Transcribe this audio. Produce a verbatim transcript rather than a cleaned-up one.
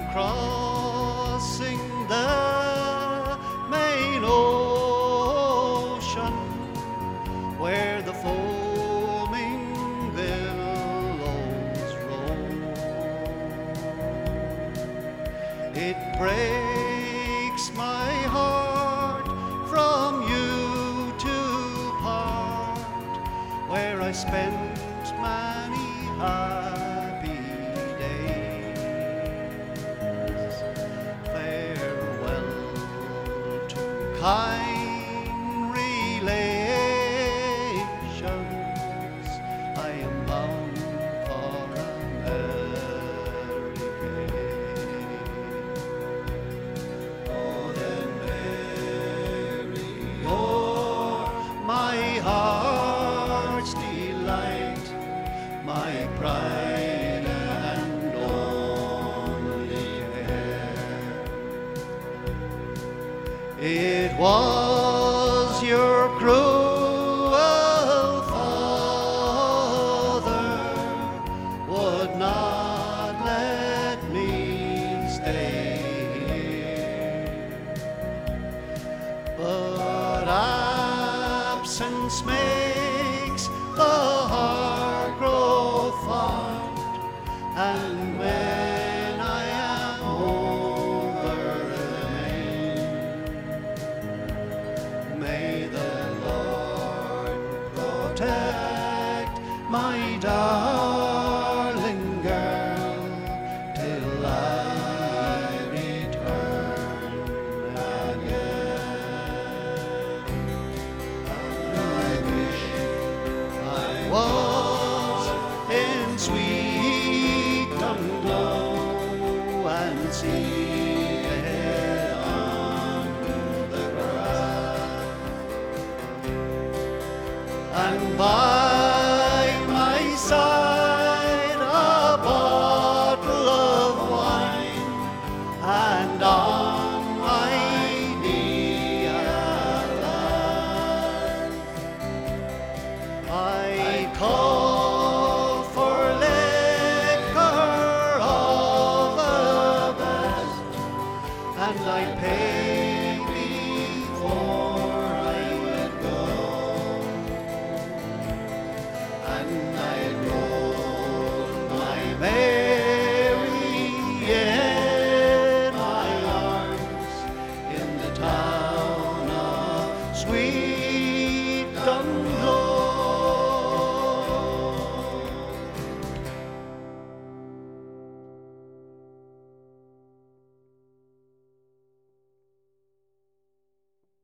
crossing the main ocean, where the foaming billows roll. It breaks my heart from you to part, where I spent many happy days. Farewell to kind relations, I am bound for America. Oh, then Mary, you're my heart's delight, my pride and only care. It was your cruel father would not let me stay here, but absence makes the heart grow fond, and when I am over again, may the Lord protect my darling girl till I return again. I wish I was in sweet Dundalk and seated on the grass, and by my side a bottle of wine, and on my knee a laugh. I call for liquor of the best, and I pay before I let go, and I roll my Mary in my arms in the town of Sweet